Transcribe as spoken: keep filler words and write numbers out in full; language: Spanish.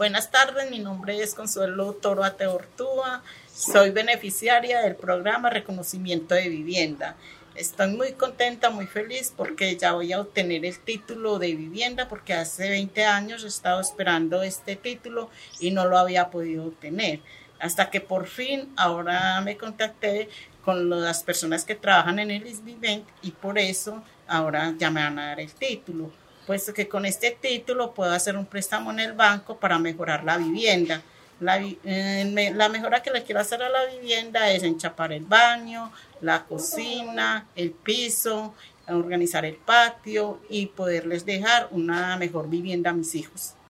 Buenas tardes, mi nombre es Consuelo Toro Ateortúa, soy beneficiaria del programa Reconocimiento de Vivienda. Estoy muy contenta, muy feliz porque ya voy a obtener el título de vivienda porque hace veinte años he estado esperando este título y no lo había podido obtener. Hasta que por fin ahora me contacté con las personas que trabajan en el ISBIVENT y por eso ahora ya me van a dar el título, puesto que con este título puedo hacer un préstamo en el banco para mejorar la vivienda. La, eh, la mejora que le quiero hacer a la vivienda es enchapar el baño, la cocina, el piso, organizar el patio y poderles dejar una mejor vivienda a mis hijos.